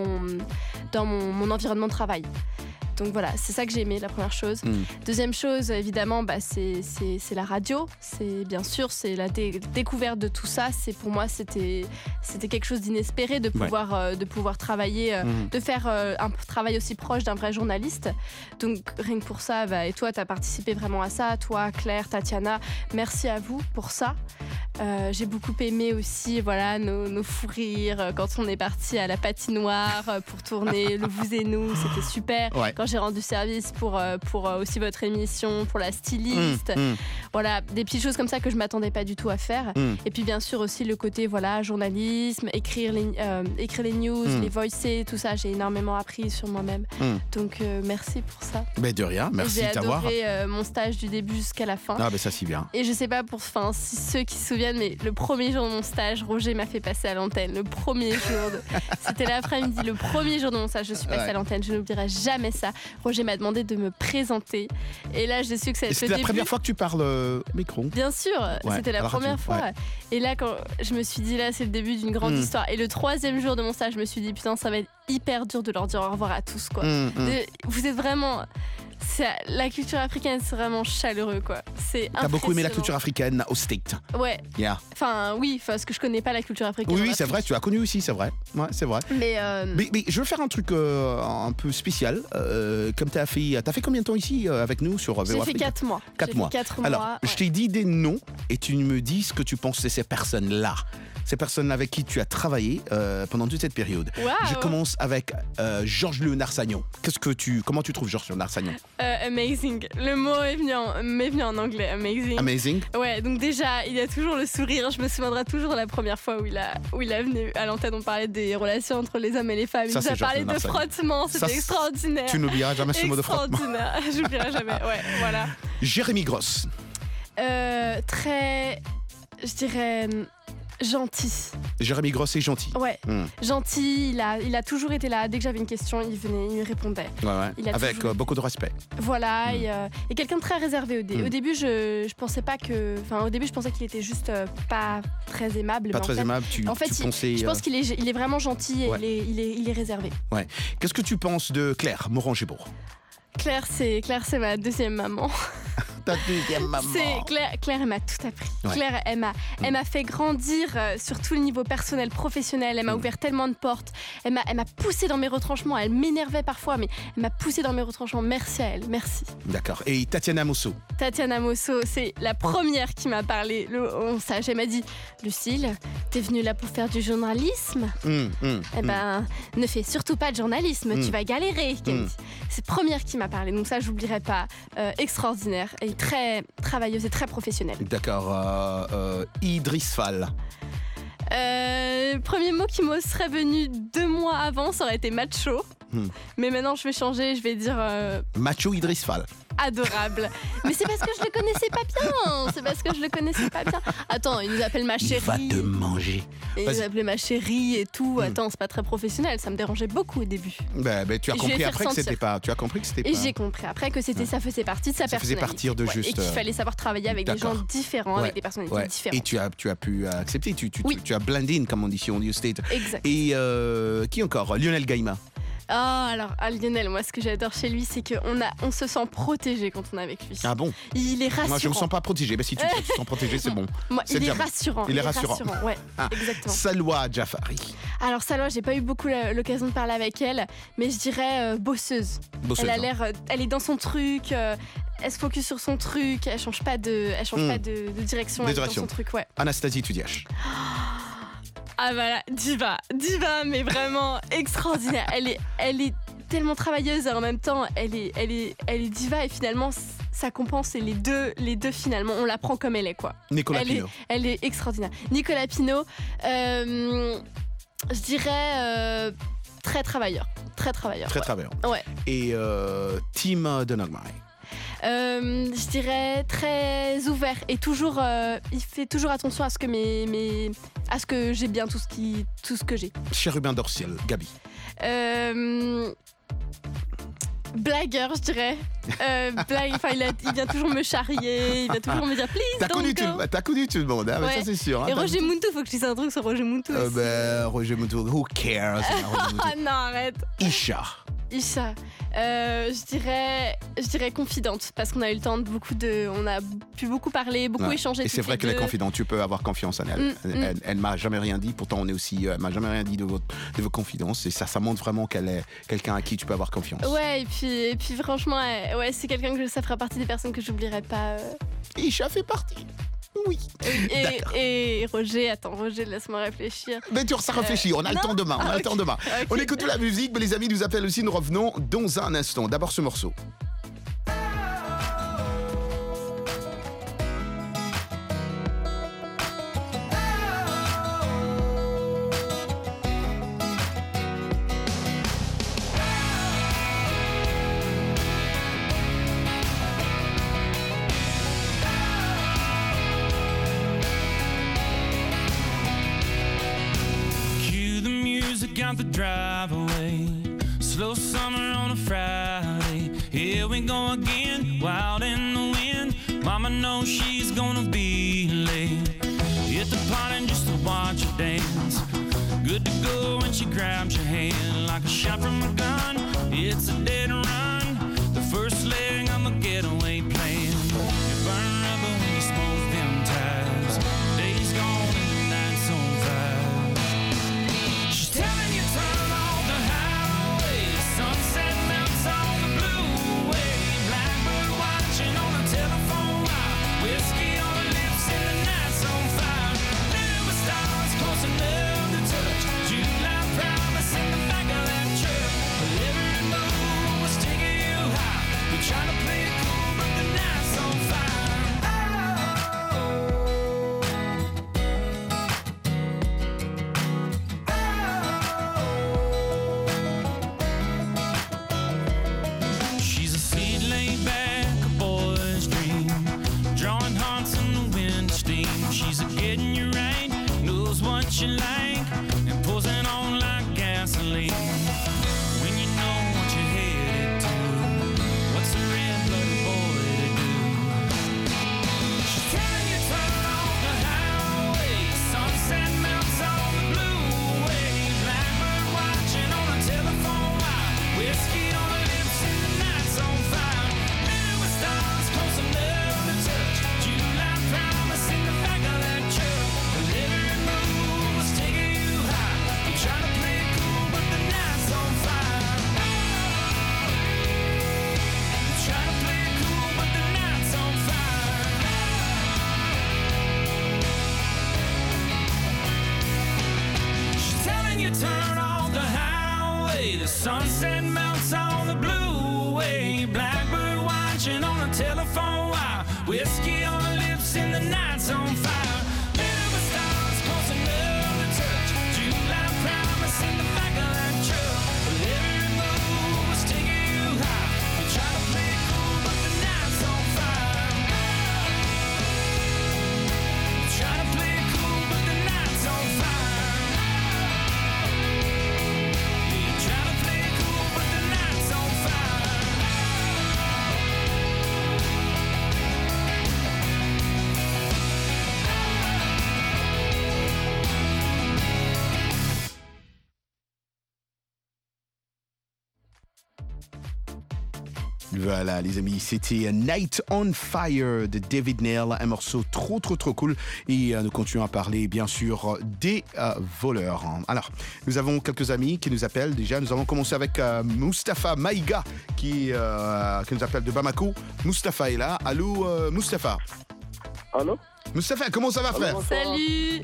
mon environnement de travail. Donc voilà, c'est ça que j'ai aimé, la première chose. Deuxième chose, évidemment, c'est la radio. C'est bien sûr, c'est la découverte de tout ça. Pour moi, c'était quelque chose d'inespéré de pouvoir travailler, de faire un travail aussi proche d'un vrai journaliste. Donc rien que pour ça, et toi, tu as participé vraiment à ça. Toi, Claire, Tatiana, merci à vous pour ça. J'ai beaucoup aimé aussi nos fous rires quand on est parti à la patinoire pour tourner le Vous et Nous, c'était super. Ouais. Quand j'ai rendu service pour aussi votre émission, pour la styliste. Voilà, des petites choses comme ça que je m'attendais pas du tout à faire. Et puis bien sûr aussi le côté journalisme, écrire les news, les voicer, tout ça, j'ai énormément appris sur moi-même. Donc merci pour ça. Ben de rien, merci de t'avoir. J'ai adoré mon stage du début jusqu'à la fin. Ah ben ça c'est bien. Et je sais pas si ceux qui se souviennent, mais le premier jour de mon stage, Roger m'a fait passer à l'antenne. Le premier jour, c'était l'après-midi, le premier jour de mon stage, je suis passée à l'antenne. Je n'oublierai jamais ça. Roger m'a demandé de me présenter. Et là, j'ai su que c'était la première fois que tu parles au micro. Bien sûr, c'était la première fois. Ouais. Et là, quand je me suis dit, là, c'est le début d'une grande histoire. Et le troisième jour de mon stage, je me suis dit, putain, ça va être hyper dur de leur dire au revoir à tous, quoi. Vous êtes vraiment... La culture africaine, c'est vraiment chaleureux, quoi. C'est T'as beaucoup aimé la culture africaine au State. Ouais. Yeah. Enfin, oui, parce que je connais pas la culture africaine. Oui, c'est vrai, tu as connu aussi, c'est vrai. Ouais, c'est vrai. Mais je veux faire un truc un peu spécial. Comme t'as fait combien de temps ici avec nous sur VO Africa? J'ai fait 4 mois. 4 mois. 4 mois. Alors, je t'ai dit des noms et tu me dis ce que tu penses de ces personnes-là. Ces personnes avec qui tu as travaillé pendant toute cette période. Wow. Je commence avec Georges Léonard Sagnon. Comment tu trouves Georges Léonard Sagnon? Amazing. Le mot m'est venu en anglais. Amazing. Amazing. Ouais, donc déjà, il a toujours le sourire. Je me souviendrai toujours de la première fois où il a venu à l'antenne. On parlait des relations entre les hommes et les femmes. Il nous a parlé de frottement. C'était extraordinaire. Tu n'oublieras jamais ce mot de frottement. Extraordinaire. J'oublierai jamais. Ouais, voilà. Jérémy Gross. Très, je dirais... gentil. Jérémy Gross est gentil. Ouais, gentil, il a toujours été là. Dès que j'avais une question, il venait, il me répondait. Ouais. Avec beaucoup de respect. Voilà, et quelqu'un de très réservé au début. Je pensais pas que... Enfin, au début, je pensais qu'il était juste pas très aimable. Pas très aimable, en fait, je pense qu'il est vraiment gentil et il est réservé. Ouais. Qu'est-ce que tu penses de Claire Morin-Gébourg? Claire, c'est ma deuxième maman. Ta deuxième maman. Claire, elle m'a tout appris. Ouais. Claire, elle m'a fait grandir sur tout le niveau personnel, professionnel. Elle m'a ouvert tellement de portes. Elle m'a poussé dans mes retranchements. Elle m'énervait parfois, mais elle m'a poussé dans mes retranchements. Merci à elle, merci. D'accord. Et Tatiana Mosso? Tatiana Mosso, c'est la première qui m'a parlé. Elle m'a dit, Lucille, t'es venue là pour faire du journalisme? Eh ben, ne fais surtout pas de journalisme, tu vas galérer. C'est la première qui m'a parlé, donc ça, j'oublierai pas. Extraordinaire et très travailleuse et très professionnelle. D'accord. Idriss Fall. Le premier mot qui me serait venu 2 mois avant, ça aurait été macho. Mais maintenant, je vais changer, je vais dire Macho Idriss Fall. adorable. Mais c'est parce que je le connaissais pas bien. C'est parce que je le connaissais pas bien. Attends, il nous appelle ma chérie. Il va te manger. Et il nous appelait ma chérie et tout. Attends, c'est pas très professionnel. Ça me dérangeait beaucoup au début. Bah, tu as compris après que c'était pas. Tu as compris que c'était pas. Et j'ai compris après que c'était ça faisait partie de sa personnalité. Ça faisait partir de juste. Et qu'il fallait savoir travailler avec des gens différents, avec des personnalités différentes. Et tu as pu accepter. Tu as blend in, comme on dit on dit au State. Exact. Et qui encore? Lionel Gaïma. Alors, Lionel, moi, ce que j'adore chez lui, c'est qu'on se sent protégé quand on est avec lui. Ah bon? Il est rassurant. Moi, je me sens pas protégé. Mais si tu te sens protégé, c'est bon. Moi, il est rassurant. Il est rassurant. Ouais, exactement. Salwa Jafari. Alors, Salwa, j'ai pas eu beaucoup l'occasion de parler avec elle, mais je dirais bosseuse. Elle a l'air, elle est dans son truc. Elle se focus sur son truc. Elle change pas de direction. Elle est dans son truc, ouais. Anastasie Tudiache. Ah voilà, diva, mais vraiment extraordinaire. Elle est tellement travailleuse et en même temps, elle est diva et finalement, ça compense et les deux finalement, on la prend comme elle est quoi. Nicolas Pinault. Elle est extraordinaire. Nicolas Pinault, je dirais très travailleur. Très travailleur. Très travailleur. Ouais. Et Tim Donaghy. Je dirais très ouvert et toujours il fait toujours attention à ce que à ce que j'ai bien tout ce que j'ai. Chérubin Dorciel, Gabi. Blagueur, je dirais. Il vient toujours me charrier, il vient toujours me dire please. T'as connu tout le monde, hein, ouais. Ça c'est sûr. Hein, et Roger Muntou, faut que je dise un truc sur Roger Muntou. Roger Muntou, who cares? Ah non, arrête. Isha. Je dirais confidente parce qu'on a eu le temps on a pu beaucoup parler, beaucoup échanger. Et c'est vrai qu'elle est confidente, tu peux avoir confiance en elle. Elle m'a jamais rien dit, pourtant on est aussi, elle m'a jamais rien dit de vos confidences et ça montre vraiment qu'elle est quelqu'un à qui tu peux avoir confiance. Ouais, et puis franchement, c'est quelqu'un que ça fera partie des personnes que j'oublierai pas. Isha fait partie. Oui. Et Roger, laisse-moi réfléchir. Mais ça réfléchit, on a le temps demain. Okay. On écoute de la musique, mais les amis nous appellent aussi, nous revenons dans un instant. D'abord ce morceau. Out the driveway, slow summer on a Friday. Here we go again, wild in the wind. Mama knows she's gonna be late. Hit the party just to watch her dance. Good to go when she grabs your hand like a shot from a gun. It's a dead run, the first leg on the getaway plan. You burn rubber when you smoke them tires. Days gone and the night's on fire. She's telling you turn off the highway. Sunset melts on the blue wave. Blackbird watching on the telephone wire. Whiskey on her lips and the night's on fire. Never stars close enough to touch. July promise in the back of that truck. Every move was taking you high. We try to play it cool, but the night's on fire. She's a seed laid back, a boy's dream. Drawing hearts in the wind steam. She's a getting you right, knows what you like, and pulls it on like gasoline. When you know what you're headed to, what's a red-blooded boy to do? She's telling you turn off the highway. Sunset melts on the blue wave. Blackbird watching on the telephone wire. Whiskey on her lips and the night's on fire. Never stars close enough to touch. July promise in the back of that truck. Every move was taking you high. You try to play it cool, but the night's on fire. You try to play it cool, but the night's on fire. She's telling you turn off the highway. The sunset melts on the blue wave. Blackbird watching on the telephone wire. Whiskey on her lips and the night's on fire. Never stars close enough to touch. July promise in the back of that truck. Every move Voilà, les amis, c'était Night on Fire de David Nail, un morceau trop cool. Et nous continuons à parler, bien sûr, des voleurs. Alors, nous avons quelques amis qui nous appellent déjà. Nous allons commencer avec Mustapha Maïga qui nous appelle de Bamako. Mustapha est là. Allô, Mustapha. Allô. Mustapha, comment ça va, frère? Salut.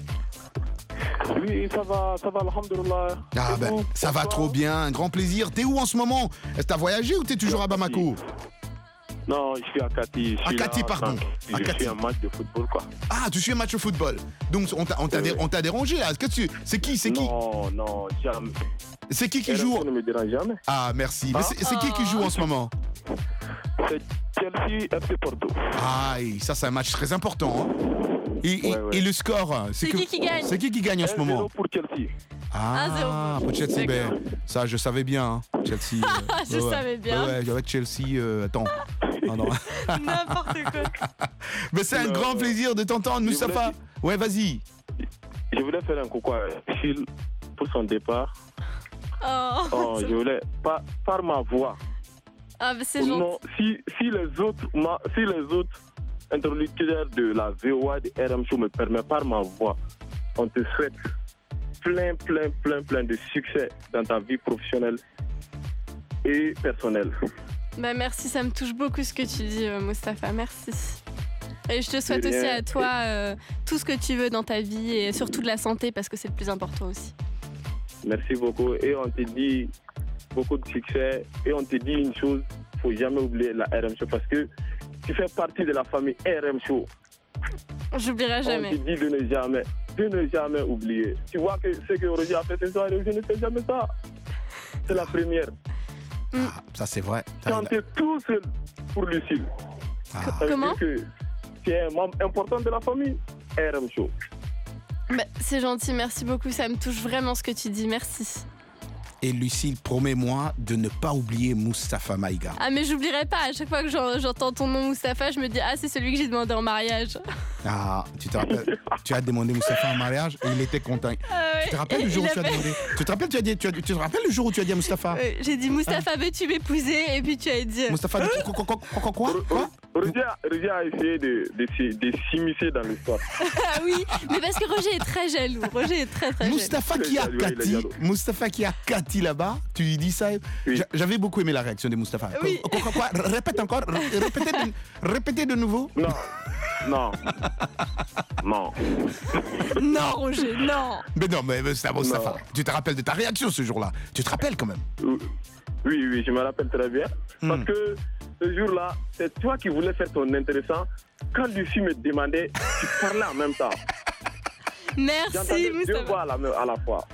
Oui, ça va, alhamdoulilah. Ah ben, ça va trop bien, un grand plaisir. T'es où en ce moment? Est-ce que t'as voyagé ou t'es toujours à Bamako? Non, je suis à Kati. À Kati, pardon. Je suis un match de football, quoi. Ah, tu suis un match de football. Donc, on t'a dérangé, là. C'est qui? Non, jamais. C'est qui joue? Ne me dérange jamais. Ah, merci. Mais c'est qui joue en ce moment? C'est Chelsea FC Porto. Ah, ça, c'est un match très important. Hein. Et le score, c'est qui gagne? C'est qui gagne en ce moment? 1-0 pour Chelsea. Ah, pour Chelsea, ben, ça, je savais bien. Hein. Chelsea. Je savais bien. Ouais, avec Chelsea, attends. Oh, non. N'importe quoi. Mais c'est un grand plaisir de t'entendre, Mustapha. Ouais, vas-y. Je voulais faire un coucou à Phil pour son départ. Je voulais, par ma voix. Ah, mais c'est gentil. Non, si les autres interlocuteurs de la VOA de RM Show me permettent par ma voix, on te souhaite plein de succès dans ta vie professionnelle et personnelle. Bah merci, ça me touche beaucoup ce que tu dis, Mustapha, merci. Et je te souhaite aussi à toi tout ce que tu veux dans ta vie et surtout de la santé parce que c'est le plus important aussi. Merci beaucoup et on te dit beaucoup de succès et on te dit une chose, faut jamais oublier la RM Show parce que tu fais partie de la famille RM Show. J'oublierai jamais. On te dit de ne jamais oublier. Tu vois que ce que Roger a fait ce soir, je ne fais jamais ça. C'est la première. Ah, ça c'est vrai. Chanter tout seul pour Lucille. Comment? C'est un membre important de la famille RM Show. Bah, c'est gentil, merci beaucoup. Ça me touche vraiment ce que tu dis. Merci. Et Lucille, promets-moi de ne pas oublier Mustapha Maïga. Ah mais j'oublierai pas, à chaque fois que j'entends ton nom Mustapha, je me dis c'est celui que j'ai demandé en mariage. Ah, tu te rappelles, tu as demandé Mustapha en mariage et il était content. Tu te rappelles le jour où tu as demandé? Tu te rappelles le jour où tu as dit à Mustapha? J'ai dit Mustapha, veux-tu m'épouser? Et puis tu as dit... Mustapha, quoi? Roger a essayé de s'immiscer dans l'histoire. Ah oui, mais parce que Roger est très jaloux. Roger est très jaloux. Mustapha qui a Cathy là-bas, tu lui dis ça. Oui. J'avais beaucoup aimé la réaction de Mustapha. Oui. Quoi? Répète encore. Répétez de nouveau. Non, Roger, non. Mais non, mais c'est Mustapha. Tu te rappelles de ta réaction ce jour-là? Tu te rappelles quand même? Oui, je me rappelle très bien. Parce que ce jour-là, c'est toi qui voulais faire ton intéressant. Quand Lucie me demandait, tu parlais en même temps. Merci, Mustapha. Deux voix à la fois.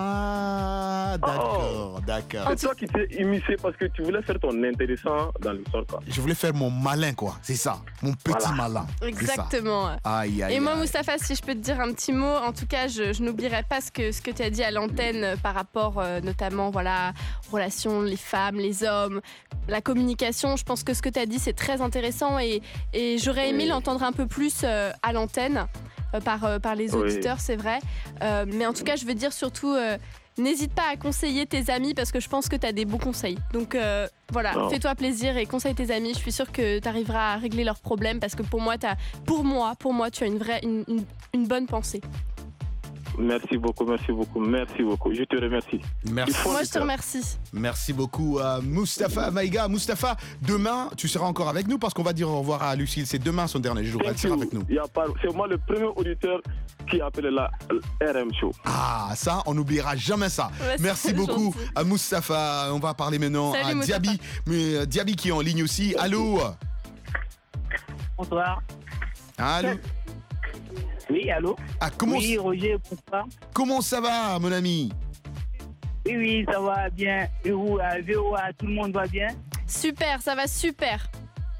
Ah, d'accord. C'est toi qui t'es immiscé parce que tu voulais faire ton intéressant dans l'histoire, quoi. Je voulais faire mon malin, quoi. C'est ça, mon petit malin. Exactement. Et moi, Mustapha, si je peux te dire un petit mot, en tout cas, je n'oublierai pas ce que tu as dit à l'antenne par rapport notamment aux relations, les femmes, les hommes, la communication. Je pense que ce que tu as dit, c'est très intéressant et j'aurais aimé l'entendre un peu plus à l'antenne. Par les auditeurs, c'est vrai. Mais en tout cas, je veux dire surtout, n'hésite pas à conseiller tes amis parce que je pense que tu as des bons conseils. Donc voilà, fais-toi plaisir et conseille tes amis. Je suis sûre que tu arriveras à régler leurs problèmes parce que pour moi, tu as une bonne pensée. Merci beaucoup. Je te remercie. Merci. Moi, je te remercie. Merci beaucoup à Mustapha Maïga. Mustapha, demain, tu seras encore avec nous parce qu'on va dire au revoir à Lucille. C'est demain son dernier jour. Elle sera avec nous. C'est moi le premier auditeur qui appelle la RM Show. Ah, ça, on n'oubliera jamais ça. Ouais, merci beaucoup gentil. À Mustapha. On va parler maintenant à Diaby. Mais Diaby qui est en ligne aussi. Allô? Bonsoir. Allô? Oui, allô? Oui, Roger, bonsoir. Comment ça va, mon ami? Oui, ça va bien. Et vous, à VOA, tout le monde va bien? Super, ça va super.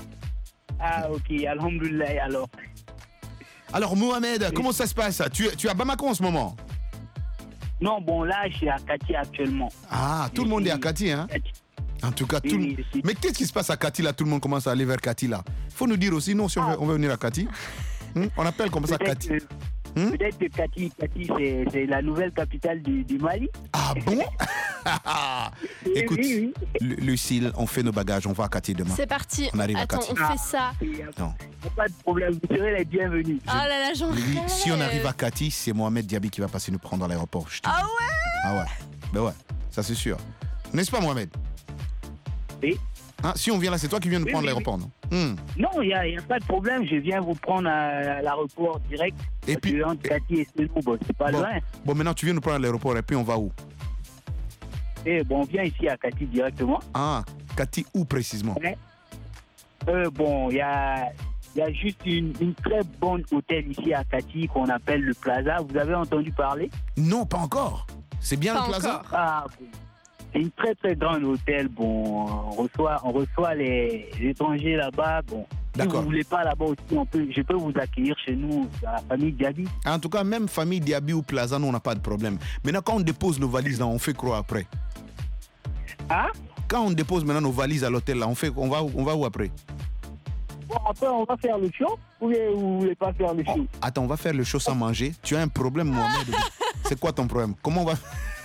Ah, ok, alhamdoulilah, alors. Alors, Mohamed, comment ça se passe? Tu es à Bamako en ce moment? Non, bon, là, je suis à Kati actuellement. Ah, tout le monde est à Kati, hein? En tout cas, mais qu'est-ce qui se passe à Kati, là? Tout le monde commence à aller vers Kati, là. Faut nous dire aussi, non, si on veut venir à Kati. On appelle comme ça Kati. Peut-être que Kati, c'est la nouvelle capitale du Mali. Ah bon? Écoute, oui. Lucille, on fait nos bagages, on va à Kati demain. C'est parti. On arrive à Attends, Kati. on fait ça. Non. Pas de problème, vous serez les bienvenus. Oh là là, j'en Lui, rêve. si on arrive à Kati, c'est Mohamed Diaby qui va passer nous prendre à l'aéroport. je te Ah dis. ouais? Ah ouais. Ben ouais, ça c'est sûr. N'est-ce pas, Mohamed? Oui. Hein, si on vient là, c'est toi qui viens nous prendre à l'aéroport, non? Non, il n'y a pas de problème, je viens vous prendre à l'aéroport direct. Et puis. Entre Kati et Selou, bon, c'est pas loin. Bon, maintenant tu viens nous prendre à l'aéroport et puis on va où? Et bon, on vient ici à Kati directement. Ah, Kati où précisément? Bon, il y a juste une très bonne hôtel ici à Kati qu'on appelle le Plaza. Vous avez entendu parler? Non, pas encore. C'est bien Pas le Plaza? encore. Ah, bon. C'est une très très grande hôtel. Bon, on reçoit les étrangers là-bas. Bon, si D'accord. vous voulez pas là-bas aussi, je peux vous accueillir chez nous, dans la famille Diaby. En tout cas, même famille Diaby ou Plaza, nous, on n'a pas de problème. Maintenant, quand on dépose nos valises là, on fait quoi après? Ah? Quand on dépose maintenant nos valises à l'hôtel là, on va où après? Bon, après, on va faire le show ou vous voulez pas faire le show? Attends, on va faire le show sans manger. Tu as un problème, Mohamed? C'est quoi ton problème? Comment on va...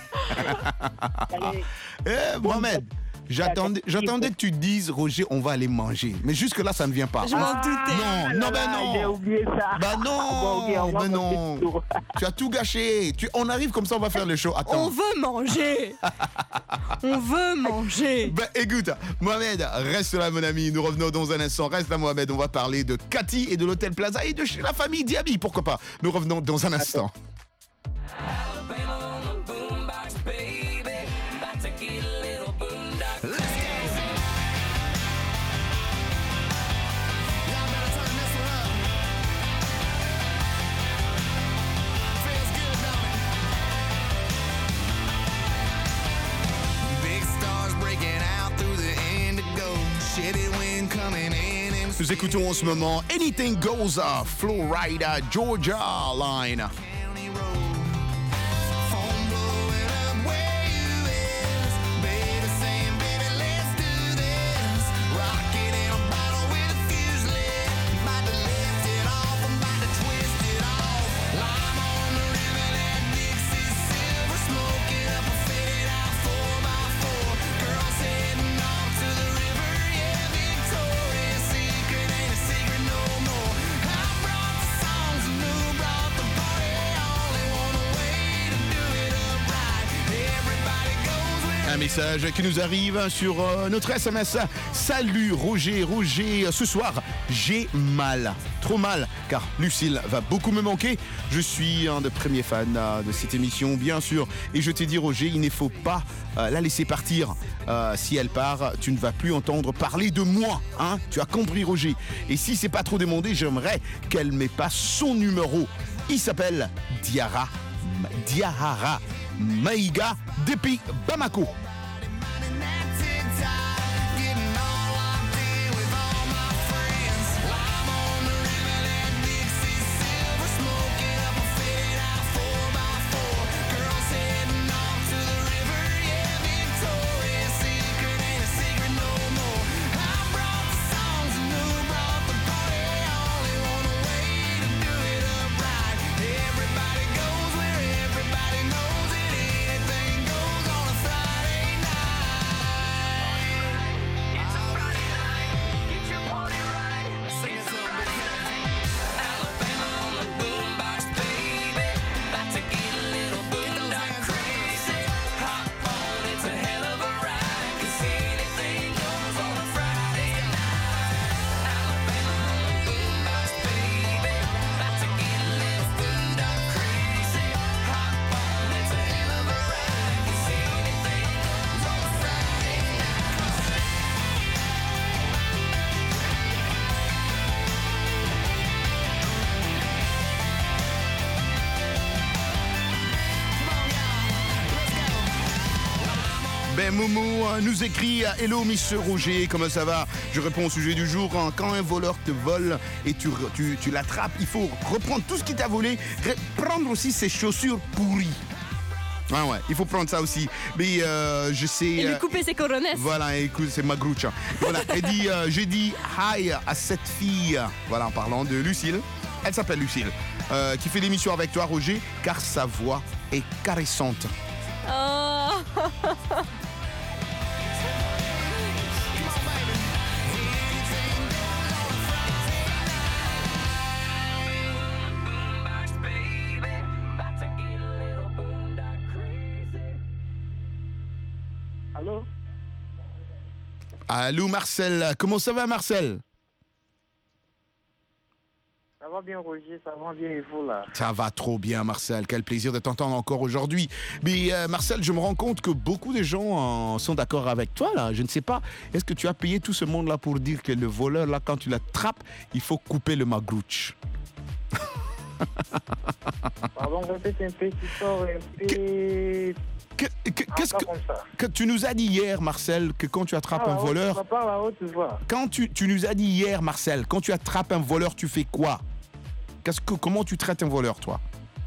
Mohamed, j'attendais que tu dises, Roger, on va aller manger. Mais jusque-là, ça ne vient pas. Je m'en doutais. Non, ben non. J'ai oublié ça. Bah non, ben non. Tu as tout gâché. On arrive comme ça, on va faire le show. Attends. On veut manger. On veut manger. Ben écoute, Mohamed, reste là, mon ami. Nous revenons dans un instant. Reste là, Mohamed. On va parler de Kati et de l'hôtel Plaza et de chez la famille Diaby. Pourquoi pas? Nous revenons dans un instant. Nous écoutons en ce moment Anything Goes, Florida, Georgia Line. Un message qui nous arrive sur notre SMS. Salut Roger, ce soir j'ai mal, trop mal, car Lucille va beaucoup me manquer. Je suis un des premiers fans de cette émission, bien sûr, et je t'ai dit Roger, il ne faut pas la laisser partir. Si elle part, tu ne vas plus entendre parler de moi, hein. Tu as compris Roger. Et si c'est pas trop demandé, j'aimerais qu'elle m'ait pas son numéro. Il s'appelle Diarra Maïga depuis Bamako. Ben Momo nous écrit Hello Miss Roger, comment ça va? Je réponds au sujet du jour. Quand un voleur te vole et tu l'attrapes, il faut reprendre tout ce qu'il t'a volé, prendre aussi ses chaussures pourries. Ah ouais, il faut prendre ça aussi. Mais je sais. Et lui couper ses coronets. Voilà, écoute, c'est ma grouche. Voilà, elle dit j'ai dit hi à cette fille. Voilà, en parlant de Lucille. Elle s'appelle Lucille. qui fait l'émission avec toi, Roger, car sa voix est caressante. Oh. Allô? Allô, Marcel. Comment ça va, Marcel? Ça va bien, Roger, ça va bien, et vous, là? Ça va trop bien, Marcel. Quel plaisir de t'entendre encore aujourd'hui. Mais Marcel, je me rends compte que beaucoup de gens sont d'accord avec toi, là. Je ne sais pas, est-ce que tu as payé tout ce monde-là pour dire que le voleur, là, quand tu l'attrapes, il faut couper le magrouche? Pardon, répète un peu, tu sors un peu... Qu'est-ce que tu nous as dit hier, Marcel, que quand tu attrapes un voleur... Quand tu nous as dit hier, Marcel, quand tu attrapes un voleur, tu fais quoi? Comment tu traites un voleur, toi?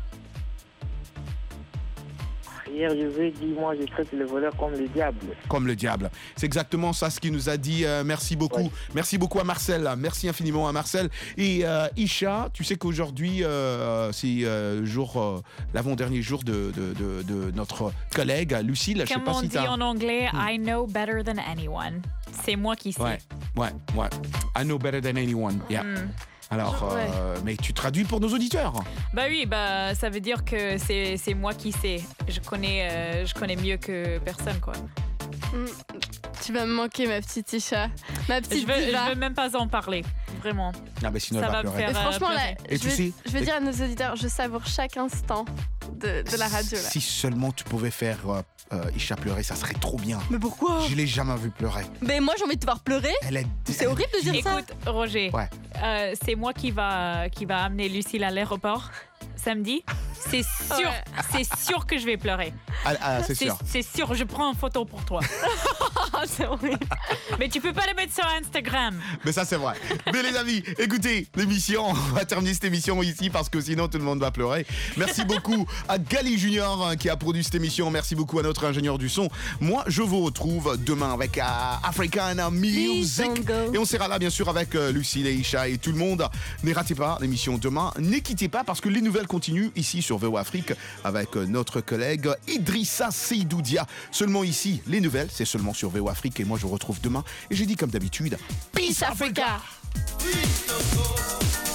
Hier, je vous ai dit, moi, je traite le voleur comme le diable. Comme le diable. C'est exactement ça ce qu'il nous a dit. Merci beaucoup. Ouais. Merci beaucoup à Marcel. Merci infiniment à Marcel. Et Isha, tu sais qu'aujourd'hui, c'est l'avant-dernier jour de notre collègue, Lucille. Comme on dit en anglais, I know better than anyone. C'est moi qui sais. Ouais. I know better than anyone. Yeah. Alors, mais tu traduis pour nos auditeurs? Bah oui, ça veut dire que c'est moi qui sais. Je connais mieux que personne, quoi. Tu vas me manquer, ma petite Isha. Ma petite diva. Je veux même pas en parler, vraiment. Ah bah sinon, ça va me faire franchement, là, et je veux dire à nos auditeurs, je savoure chaque instant de la radio, là. Si seulement tu pouvais faire Isha pleurer, ça serait trop bien. Mais pourquoi? Je l'ai jamais vu pleurer. Mais moi, j'ai envie de te voir pleurer. C'est horrible de dire ça. Écoute, Roger, c'est moi qui va amener Lucille à l'aéroport samedi. C'est sûr, c'est sûr que je vais pleurer. C'est sûr. C'est sûr, je prends une photo pour toi. C'est horrible. Mais tu peux pas la mettre sur Instagram. Mais ça, c'est vrai. Mais les amis, écoutez, l'émission, on va terminer cette émission ici parce que sinon tout le monde va pleurer. Merci beaucoup à Gali Junior qui a produit cette émission. Merci beaucoup à notre ingénieur du son. Moi, je vous retrouve demain avec African Music. Et on sera là, bien sûr, avec Lucille et Isha et tout le monde. Ne ratez pas l'émission demain. Ne quittez pas parce que les nouvelles continuent ici sur VOA Afrique avec notre collègue Idrissa Seydoudia. Seulement ici, les nouvelles, c'est seulement sur VOA Afrique et moi je vous retrouve demain et j'ai dit comme d'habitude, Peace Africa.